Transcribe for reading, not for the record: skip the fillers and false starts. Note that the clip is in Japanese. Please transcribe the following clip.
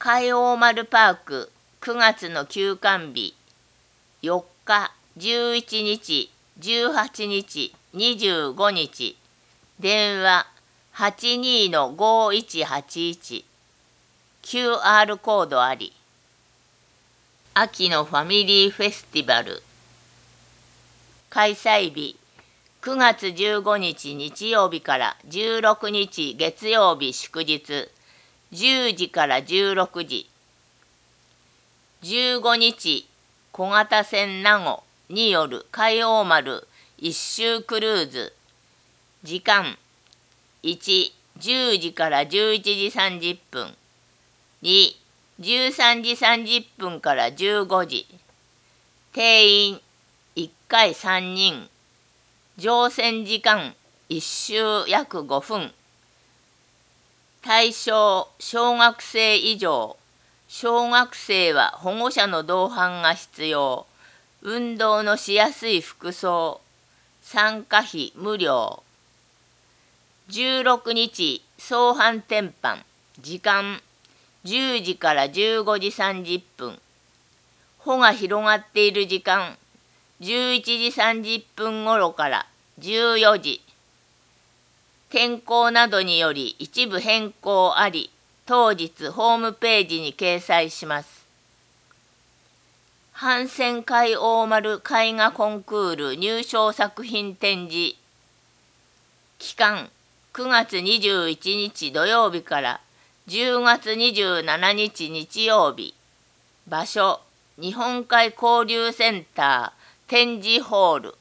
海王丸パーク9月の休館日4日、11日、18日、25日電話 82-5181 QR コードあり。秋のファミリーフェスティバル開催日9月15日日曜日から16日月曜日祝日10時から16時15日小型船名護による海王丸一周クルーズ時間1、10時から11時30分2、13時30分から15時定員1回3人乗船時間1周約5分対象小学生以上小学生は保護者の同伴が必要運動のしやすい服装参加費無料16日相反転換時間10時から15時30分帆が広がっている時間11時30分頃から14時天候などにより一部変更あり当日ホームページに掲載します帆船海王丸絵画コンクール入賞作品展示期間9月21日土曜日から10月27日日曜日場所日本海交流センター展示ホール